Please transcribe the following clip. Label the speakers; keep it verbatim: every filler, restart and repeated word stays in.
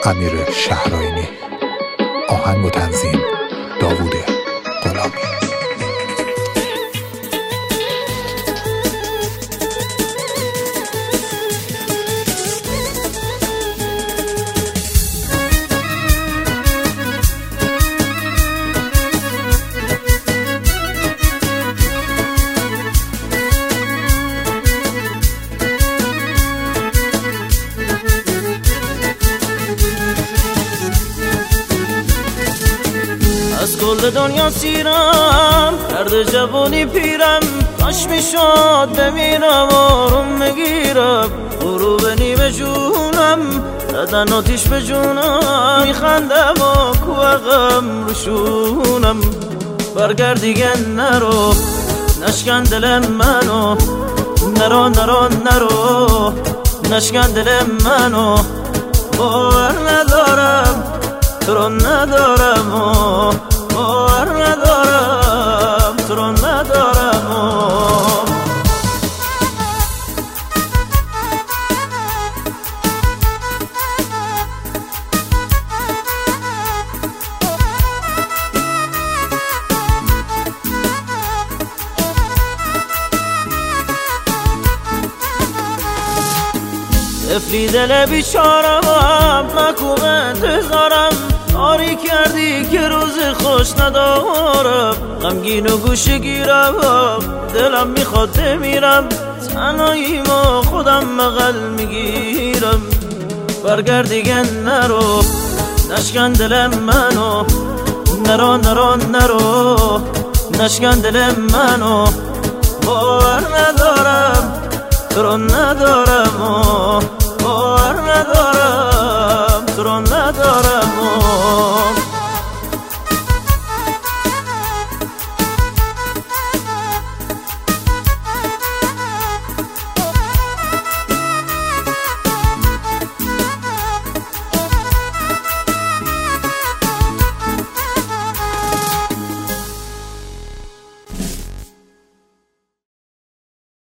Speaker 1: امیر شهرآیینی. آهنگ و تنظیم داوود غلامی.
Speaker 2: از کل دنیا سیرم، درد جوانی پیرم، کاش میشد بمیرم آروم بگیرم. غروب نیمه جونم زدن آتیش به جونم، میخندم و کوه غم رو شونم. برگرد دیگه نرو، نشکن دل منو، نرو نرو نرو، نشکن دل منو. باور ندارم تو رو ندارم و باور ندارم تو رو ندارم و افلی دل بیچارم، مکوب انتظارم، آری کردی که روز خوش ندارم. غمگین و گوشه گیرم، دلم میخواد بمیرم، تنهاییمو خودم بغل میگیرم. برگرد دیگه نرو، نشکن دل منو، نرو نرو نرو، نشکن دل منو. باور ندارم تو رو ندارم و باور ندارم